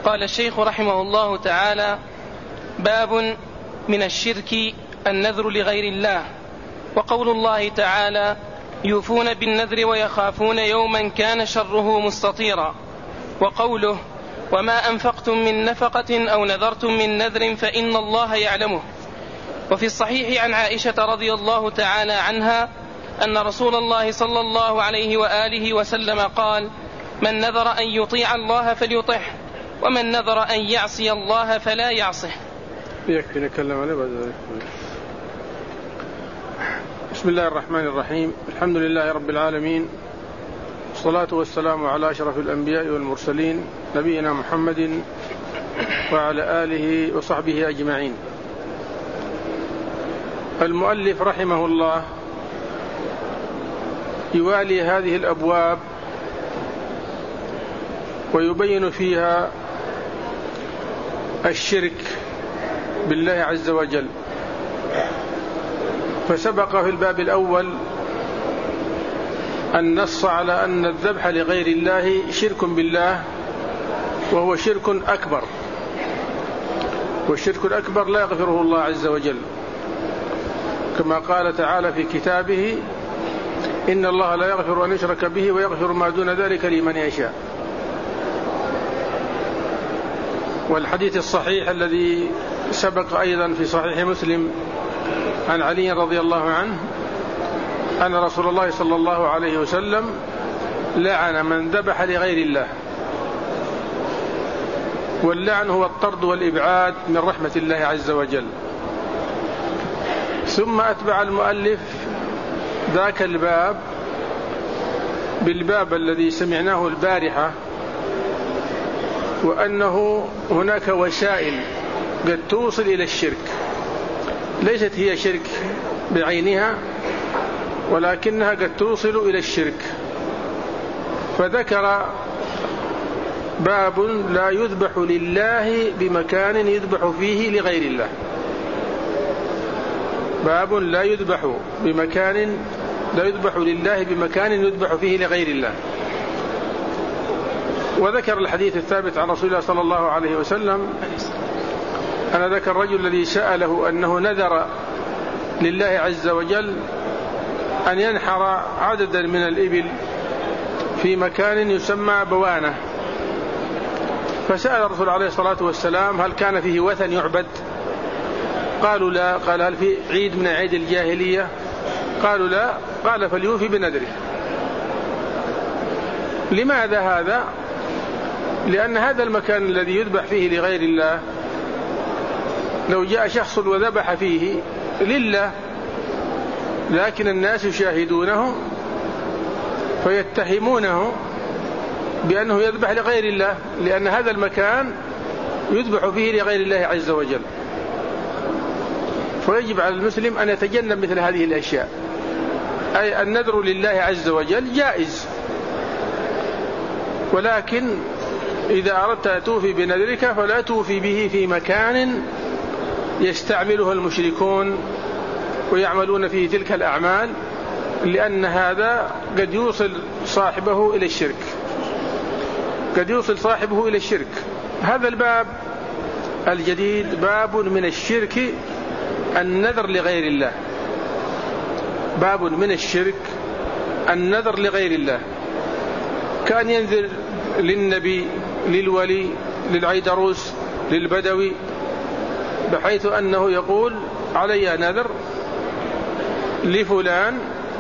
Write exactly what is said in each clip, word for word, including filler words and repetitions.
قال الشيخ رحمه الله تعالى: باب من الشرك النذر لغير الله. وقول الله تعالى: يوفون بالنذر ويخافون يوما كان شره مستطيرا. وقوله: وما أنفقتم من نفقة أو نذرتم من نذر فإن الله يعلمه. وفي الصحيح عن عائشة رضي الله تعالى عنها أن رسول الله صلى الله عليه وآله وسلم قال: من نذر أن يطيع الله فليطعه، ومن نذر أن يعصي الله فلا يعصه. يكفي نتكلم عليه بعد ذلك. بسم الله الرحمن الرحيم. الحمد لله رب العالمين، والصلاة والسلام على أشرف الأنبياء والمرسلين نبينا محمد وعلى آله وصحبه أجمعين. المؤلف رحمه الله يوالي هذه الأبواب ويبين فيها الشرك بالله عز وجل. فسبق في الباب الأول النص على أن الذبح لغير الله شرك بالله، وهو شرك أكبر، والشرك الأكبر لا يغفره الله عز وجل، كما قال تعالى في كتابه: إن الله لا يغفر أن يشرك به ويغفر ما دون ذلك لمن يشاء. والحديث الصحيح الذي سبق أيضا في صحيح مسلم عن علي رضي الله عنه أن رسول الله صلى الله عليه وسلم لعن من ذبح لغير الله. واللعن هو الطرد والإبعاد من رحمة الله عز وجل. ثم أتبع المؤلف ذاك الباب بالباب الذي سمعناه البارحة، وأنه هناك وسائل قد توصل إلى الشرك، ليست هي شرك بعينها، ولكنها قد توصل إلى الشرك. فذكر باب لا يذبح لله بمكان يذبح فيه لغير الله. باب لا يذبح بمكان لا يذبح لله بمكان يذبح فيه لغير الله. وذكر الحديث الثابت عن رسول الله صلى الله عليه وسلم أن ذاك الرجل الذي سأله أنه نذر لله عز وجل أن ينحر عددا من الإبل في مكان يسمى بوانة، فسأل الرسول عليه الصلاة والسلام: هل كان فيه وثن يعبد؟ قالوا لا. قال: هل في عيد من عيد الجاهلية؟ قالوا لا. قال: فليوفي بنذره. لماذا هذا؟ لأن هذا المكان الذي يذبح فيه لغير الله لو جاء شخص وذبح فيه لله، لكن الناس يشاهدونه فيتهمونه بأنه يذبح لغير الله، لأن هذا المكان يذبح فيه لغير الله عز وجل. فيجب على المسلم أن يتجنب مثل هذه الأشياء. أي النذر لله عز وجل جائز، ولكن إذا أردت أن توفي بنذرك فلا توفي به في مكان يستعمله المشركون ويعملون فيه تلك الأعمال، لأن هذا قد يوصل صاحبه إلى الشرك قد يوصل صاحبه إلى الشرك. هذا الباب الجديد باب من الشرك النذر لغير الله. باب من الشرك النذر لغير الله، كان ينذر للنبي، للولي، للعيدروس، للبدوي، بحيث أنه يقول: علي نذر لفلان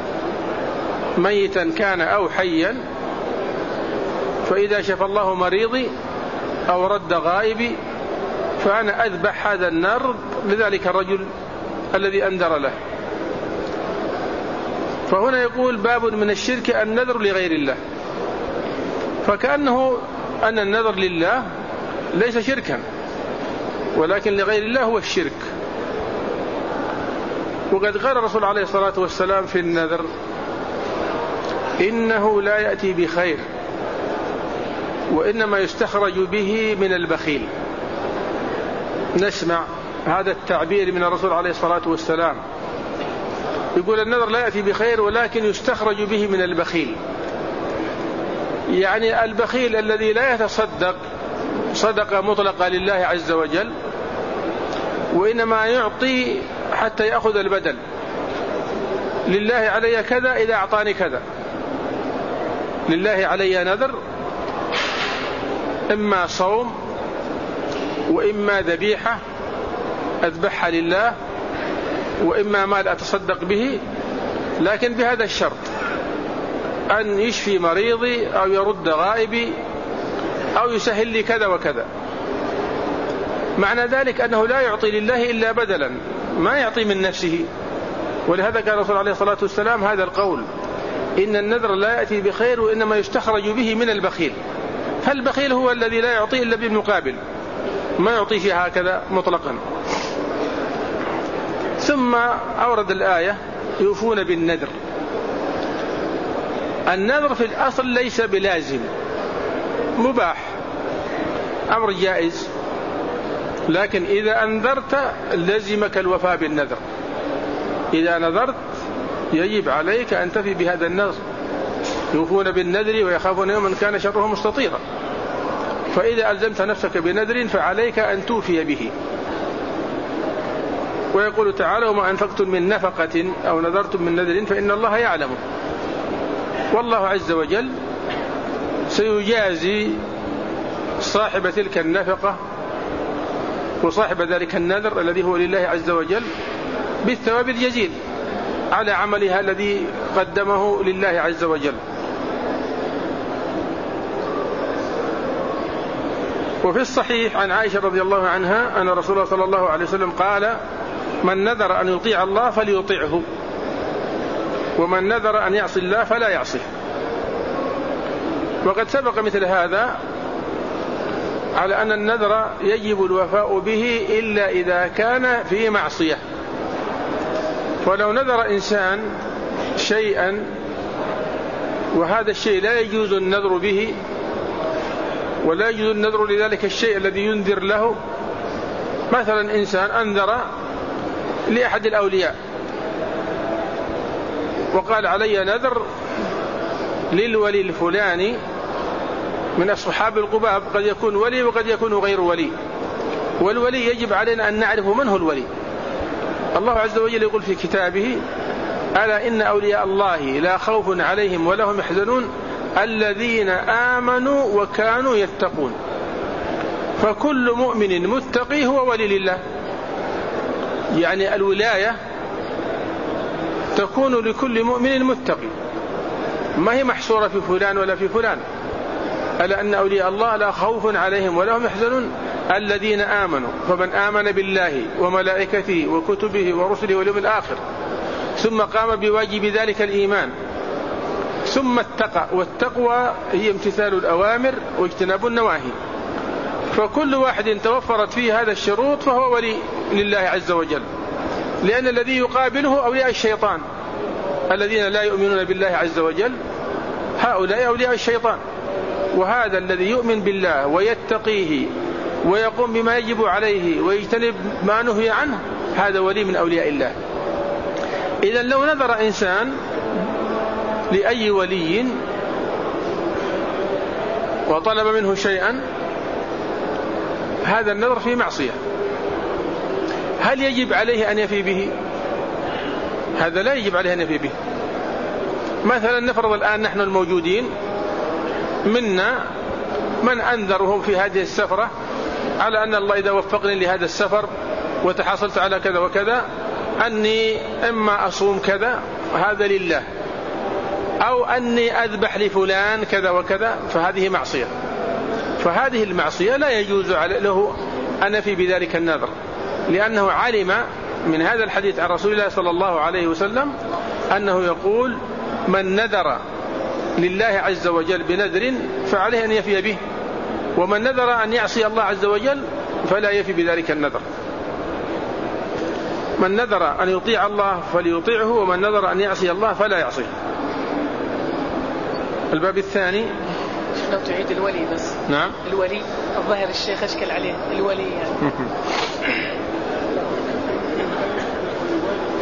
ميتا كان أو حيا، فإذا شفى الله مريضي أو رد غائبي فأنا أذبح هذا النذر لذلك الرجل الذي أنذر له. فهنا يقول: باب من الشرك النذر لغير الله، فكأنه أن النذر لله ليس شركا، ولكن لغير الله هو الشرك. وقد قال الرسول عليه الصلاة والسلام في النذر: إنه لا يأتي بخير، وإنما يستخرج به من البخيل. نسمع هذا التعبير من الرسول عليه الصلاة والسلام، يقول: النذر لا يأتي بخير ولكن يستخرج به من البخيل. يعني البخيل الذي لا يتصدق صدقة مطلقة لله عز وجل، وإنما يعطي حتى يأخذ البدل. لله علي كذا إذا أعطاني كذا، لله علي نذر، إما صوم وإما ذبيحة أذبحها لله، وإما مال أتصدق به، لكن بهذا الشرط: أن يشفي مريضي أو يرد غائبي أو يسهل لي كذا وكذا. معنى ذلك أنه لا يعطي لله إلا بدلا، ما يعطي من نفسه. ولهذا قال الرسول عليه الصلاة والسلام هذا القول: إن النذر لا يأتي بخير وإنما يستخرج به من البخيل. فالبخيل هو الذي لا يعطي إلا بالمقابل، ما يعطي فيها هكذا مطلقا. ثم أورد الآية: يوفون بالنذر. النذر في الأصل ليس بلازم، مباح، أمر جائز، لكن إذا أنذرت لزمك الوفاء بالنذر. إذا نذرت يجب عليك أن تفي بهذا النذر. يوفون بالنذر ويخافون يوما كان شره مستطيرا. فإذا ألزمت نفسك بنذر فعليك أن توفي به. ويقول تعالى: وما أنفقتم من نفقة أو نذرتم من نذر فإن الله يعلمه. والله عز وجل سيجازي صاحب تلك النفقة وصاحب ذلك النذر الذي هو لله عز وجل بالثواب الجزيل على عملها الذي قدمه لله عز وجل. وفي الصحيح عن عائشة رضي الله عنها أن رسول الله صلى الله عليه وسلم قال: من نذر أن يطيع الله فليطيعه، ومن نذر أن يعصي الله فلا يعصيه. وقد سبق مثل هذا على أن النذر يجب الوفاء به إلا إذا كان في معصية. ولو نذر إنسان شيئا وهذا الشيء لا يجوز النذر به، ولا يجوز النذر لذلك الشيء الذي ينذر له، مثلا إنسان أنذر لأحد الأولياء وقال: علي نذر للولي الفلاني من أصحاب القباب، قد يكون ولي وقد يكون غير ولي، والولي يجب علينا أن نعرف من هو الولي. الله عز وجل يقول في كتابه: ألا إن أولياء الله لا خوف عليهم ولا هم يحزنون الذين آمنوا وكانوا يتقون. فكل مؤمن متقي هو ولي لله. يعني الولاية تكون لكل مؤمن متقي، ما هي محصورة في فلان ولا في فلان. ألا أن أولياء الله لا خوف عليهم ولا هم يحزنون الذين آمنوا. فمن آمن بالله وملائكته وكتبه ورسله واليوم الآخر ثم قام بواجب ذلك الإيمان ثم اتقى، والتقوى هي امتثال الأوامر واجتناب النواهي. فكل واحد توفرت فيه هذا الشروط فهو ولي لله عز وجل، لأن الذي يقابله أولياء الشيطان الذين لا يؤمنون بالله عز وجل، هؤلاء أولياء الشيطان. وهذا الذي يؤمن بالله ويتقيه ويقوم بما يجب عليه ويجتنب ما نهي عنه، هذا ولي من أولياء الله. إذن لو نذر إنسان لأي ولي وطلب منه شيئا، هذا النذر فيه معصية. هل يجب عليه أن يفي به؟ هذا لا يجب عليه أن يفي به. مثلا نفرض الآن نحن الموجودين منا من أنذرهم في هذه السفرة على أن الله إذا وفقني لهذا السفر وتحصلت على كذا وكذا أني إما أصوم كذا، هذا لله، أو أني أذبح لفلان كذا وكذا، فهذه معصية. فهذه المعصية لا يجوز له أن يفي بذلك النذر، لأنه علم من هذا الحديث عن رسول الله صلى الله عليه وسلم أنه يقول: من نذر لله عز وجل بنذر فعليه أن يفي به، ومن نذر أن يعصي الله عز وجل فلا يفي بذلك النذر. من نذر أن يطيع الله فليطيعه، ومن نذر أن يعصي الله فلا يعصيه. الباب الثاني. لو تعيد الولي بس. نعم. الولي الظاهر الشيخ أشكل عليه الولي يعني.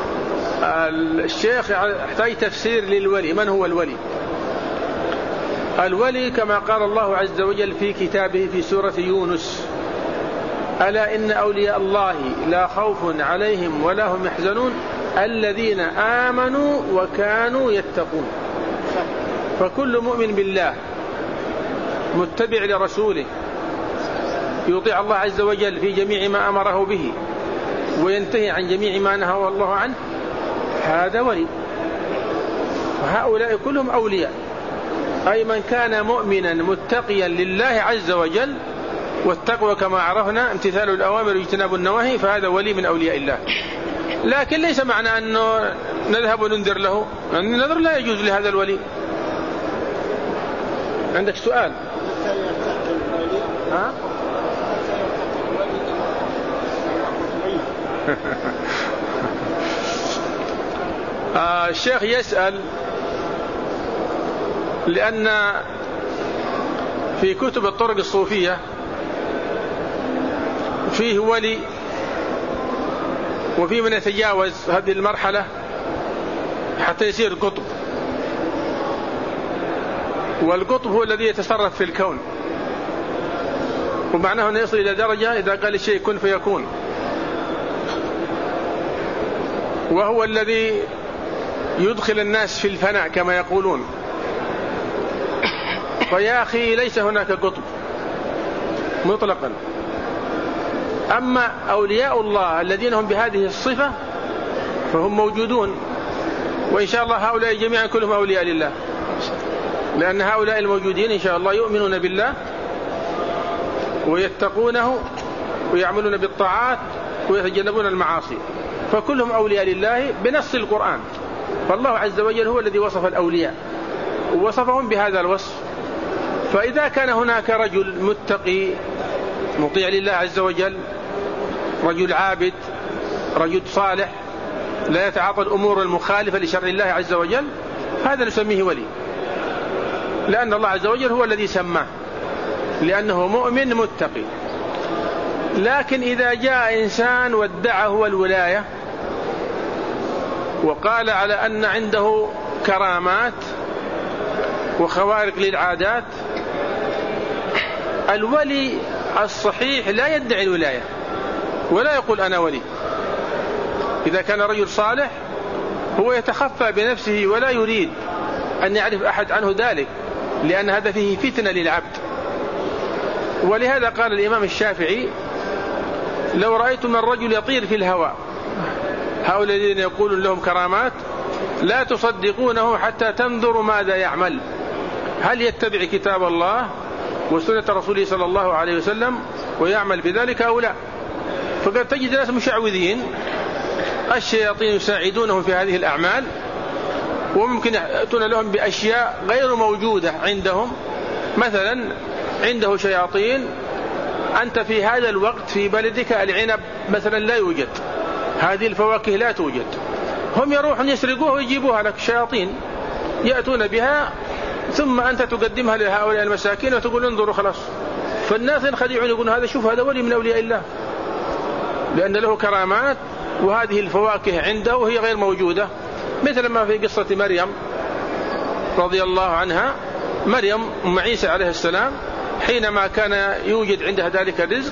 الشيخ يحتاج تفسير للولي. من هو الولي؟ الولي كما قال الله عز وجل في كتابه في سورة يونس: ألا إن أولياء الله لا خوف عليهم ولا هم يحزنون الذين آمنوا وكانوا يتقون. فكل مؤمن بالله متبع لرسوله يطيع الله عز وجل في جميع ما أمره به وينتهي عن جميع ما نهى الله عنه، هذا ولي. وهؤلاء كلهم أولياء، أي من كان مؤمنا متقيا لله عز وجل، والتقوى كما عرفنا امتثال الأوامر واجتناب النواهي، فهذا ولي من أولياء الله. لكن ليس معنى أنه نذهب وننذر له، لأن النذر لا يجوز لهذا الولي. عندك سؤال؟ ها؟ آه الشيخ يسأل لأن في كتب الطرق الصوفية فيه ولي، وفيه من يتجاوز هذه المرحلة حتى يصير قطب، والقطب هو الذي يتصرف في الكون، ومعناه أنه يصل إلى درجة إذا قال الشيء كن فيكون، وهو الذي يدخل الناس في الفناء كما يقولون. فيا أخي ليس هناك قطب مطلقا. أما أولياء الله الذين هم بهذه الصفة فهم موجودون، وإن شاء الله هؤلاء جميعا كلهم أولياء لله، لأن هؤلاء الموجودين إن شاء الله يؤمنون بالله ويتقونه ويعملون بالطاعات ويتجنبون المعاصي، فكلهم أولياء لله بنص القرآن. فالله عز وجل هو الذي وصف الأولياء ووصفهم بهذا الوصف. فإذا كان هناك رجل متقي مطيع لله عز وجل، رجل عابد، رجل صالح لا يتعاطى الأمور المخالفة لشرع الله عز وجل، هذا نسميه ولي، لأن الله عز وجل هو الذي سماه، لأنه مؤمن متقي. لكن إذا جاء إنسان وادعى هو الولاية وقال على أن عنده كرامات وخوارق للعادات، الولي الصحيح لا يدعي الولاية ولا يقول أنا ولي. إذا كان رجل صالح هو يتخفى بنفسه ولا يريد أن يعرف أحد عنه ذلك، لأن هذا فيه فتنة للعبد. ولهذا قال الإمام الشافعي: لو رأيتم الرجل يطير في الهواء، هؤلاء الذين يقولون لهم كرامات، لا تصدقونه حتى تنظروا ماذا يعمل، هل يتبع كتاب الله وسنة رسوله صلى الله عليه وسلم ويعمل بذلك أو لا. فقد تجد ناس مشعوذين الشياطين يساعدونهم في هذه الأعمال، وممكن يأتون لهم بأشياء غير موجودة عندهم. مثلا عنده شياطين، أنت في هذا الوقت في بلدك العنب مثلا لا يوجد، هذه الفواكه لا توجد، هم يروحون يسرقوها ويجيبوها لك، شياطين يأتون بها، ثم أنت تقدمها لهؤلاء المساكين وتقول انظروا خلاص. فالناس ينخدعون يقولون هذا شوف هذا ولي من أولياء الله، لأن له كرامات وهذه الفواكه عنده وهي غير موجودة. مثل ما في قصة مريم رضي الله عنها، مريم أم عيسى عليه السلام، حينما كان يوجد عندها ذلك الرزق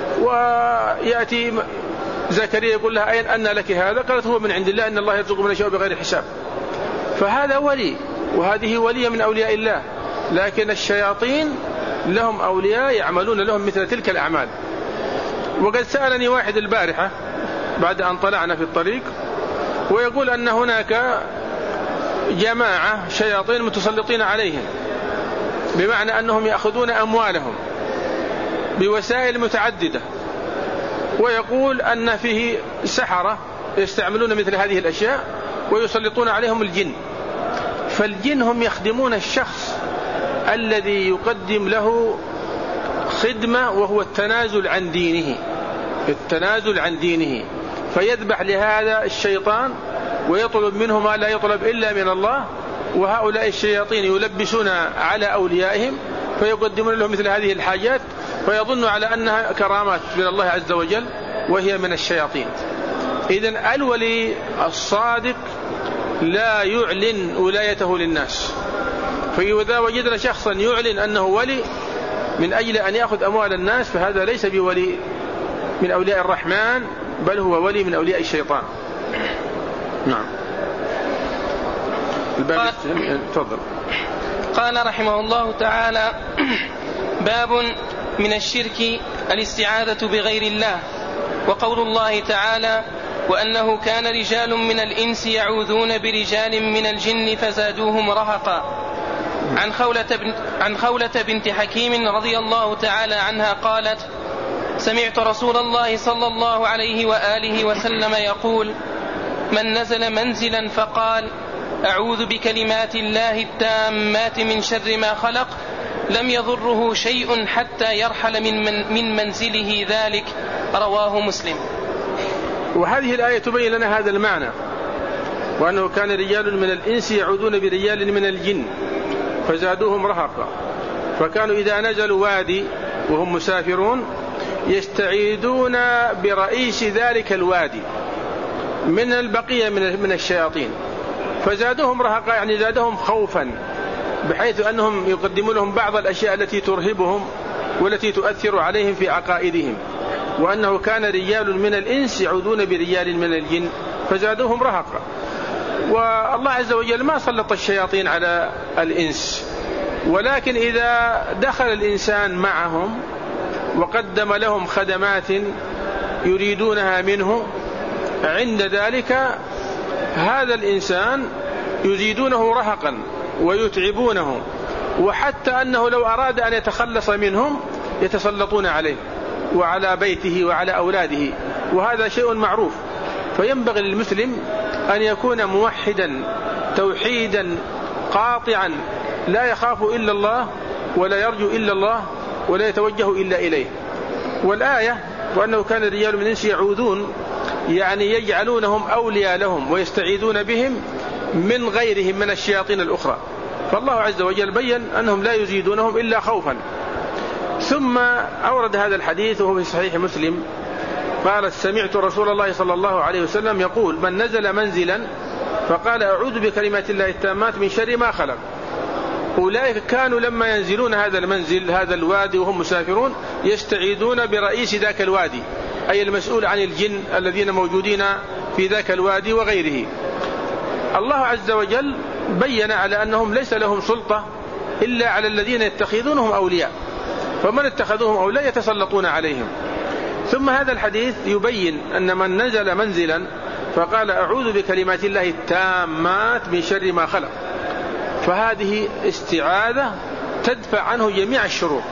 ويأتي زكريا يقول لها أين أن لك هذا؟ قالت هو من عند الله، إن الله يرزق من يشاء بغير حساب. فهذا ولي، وهذه ولية من أولياء الله. لكن الشياطين لهم أولياء يعملون لهم مثل تلك الأعمال. وقد سألني واحد البارحة بعد أن طلعنا في الطريق، ويقول أن هناك جماعة شياطين متسلطين عليهم، بمعنى أنهم يأخذون أموالهم بوسائل متعددة، ويقول أن فيه سحرة يستعملون مثل هذه الأشياء ويسلطون عليهم الجن. فالجن هم يخدمون الشخص الذي يقدم له خدمة، وهو التنازل عن دينه، التنازل عن دينه، فيذبح لهذا الشيطان ويطلب منه ما لا يطلب إلا من الله. وهؤلاء الشياطين يلبسون على أوليائهم فيقدمون لهم مثل هذه الحاجات، فيظن على أنها كرامات من الله عز وجل وهي من الشياطين. إذن الولي الصادق لا يعلن ولايته للناس، فإذا وجدنا شخصا يعلن أنه ولي من أجل أن يأخذ أموال الناس فهذا ليس بولي من أولياء الرحمن، بل هو ولي من أولياء الشيطان. نعم. قال, تفضل. قال رحمه الله تعالى: باب من الشرك الاستعاذة بغير الله. وقول الله تعالى: وأنه كان رجال من الإنس يعوذون برجال من الجن فزادوهم رهقا. عن خولة, بن عن خولة بنت حكيم رضي الله تعالى عنها قالت: سمعت رسول الله صلى الله عليه وآله وسلم يقول: من نزل منزلا فقال: أعوذ بكلمات الله التامات من شر ما خلق، لم يضره شيء حتى يرحل من, من, من منزله ذلك. رواه مسلم. وهذه الآية تبين لنا هذا المعنى، وأنه كان رجال من الإنس يعوذون برجال من الجن فزادوهم رهقا. فكانوا إذا نزلوا وادي وهم مسافرون يستعيذون برئيس ذلك الوادي من البقية من الشياطين، فزادوهم رهقا يعني زادهم خوفا، بحيث أنهم يقدمون لهم بعض الأشياء التي ترهبهم والتي تؤثر عليهم في عقائدهم. وأنه كان رجال من الإنس يعوذون برجال من الجن فزادوهم رهقا. والله عز وجل ما سلط الشياطين على الإنس، ولكن إذا دخل الإنسان معهم وقدم لهم خدمات يريدونها منه، عند ذلك هذا الإنسان يزيدونه رهقا ويتعبونه، وحتى أنه لو أراد أن يتخلص منهم يتسلطون عليه وعلى بيته وعلى أولاده، وهذا شيء معروف. فينبغي للمسلم أن يكون موحدا توحيدا قاطعا، لا يخاف إلا الله ولا يرجو إلا الله ولا يتوجه إلا إليه. والآية وأنه كان رجال من الإنس يعوذون يعني يجعلونهم أولياء لهم ويستعيذون بهم من غيرهم من الشياطين الأخرى. فالله عز وجل بيّن أنهم لا يزيدونهم إلا خوفا. ثم أورد هذا الحديث وهو في صحيح مسلم قال: سمعت رسول الله صلى الله عليه وسلم يقول: من نزل منزلا فقال: أعوذ بكلمات الله التامات من شر ما خلق. أولئك كانوا لما ينزلون هذا المنزل هذا الوادي وهم مسافرون يستعيذون برئيس ذاك الوادي، أي المسؤول عن الجن الذين موجودين في ذاك الوادي وغيره. الله عز وجل بيّن على أنهم ليس لهم سلطة إلا على الذين يتخذونهم أولياء، فمن اتخذوهم أولياء يتسلطون عليهم. ثم هذا الحديث يبين أن من نزل منزلا فقال: أعوذ بكلمات الله التامات من شر ما خلق، فهذه استعاذة تدفع عنه جميع الشرور.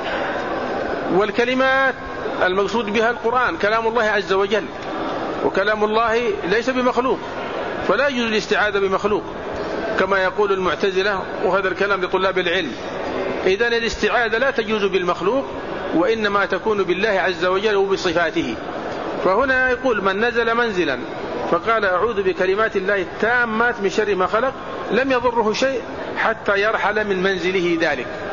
والكلمات المقصود بها القرآن كلام الله عز وجل، وكلام الله ليس بمخلوق، فلا يجوز الاستعاذة بمخلوق كما يقول المعتزلة، وهذا الكلام لطلاب العلم. إذن الاستعاذة لا تجوز بالمخلوق، وإنما تكون بالله عز وجل وبصفاته. فهنا يقول: من نزل منزلا فقال: أعوذ بكلمات الله التامات من شر ما خلق، لم يضره شيء حتى يرحل من منزله ذلك.